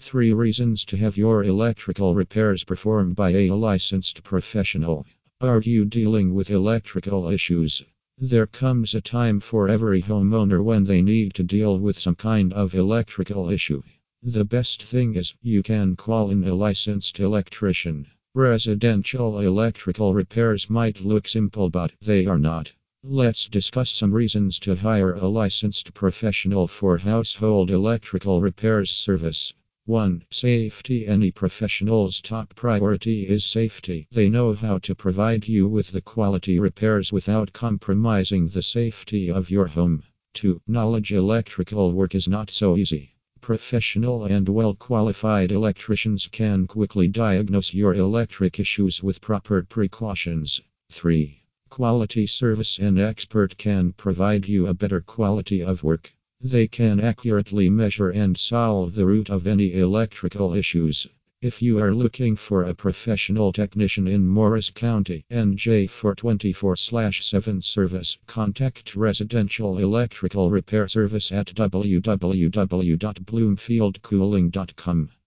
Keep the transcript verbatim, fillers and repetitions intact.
Three reasons to have your electrical repairs performed by a licensed professional. Are you dealing with electrical issues? There comes a time for every homeowner when they need to deal with some kind of electrical issue. The best thing is you can call in a licensed electrician. Residential electrical repairs might look simple, but they are not. Let's discuss some reasons to hire a licensed professional for household electrical repairs service. one. Safety. Any professional's top priority is safety. They know how to provide you with the quality repairs without compromising the safety of your home. two. Knowledge. Electrical work is not so easy. Professional and well-qualified electricians can quickly diagnose your electric issues with proper precautions. three. Quality service. An expert can provide you a better quality of work. They can accurately measure and solve the root of any electrical issues. If you are looking for a professional technician in Morris County, N J for twenty-four seven service, contact Residential Electrical Repair Service at w w w dot bloomfield cooling dot com.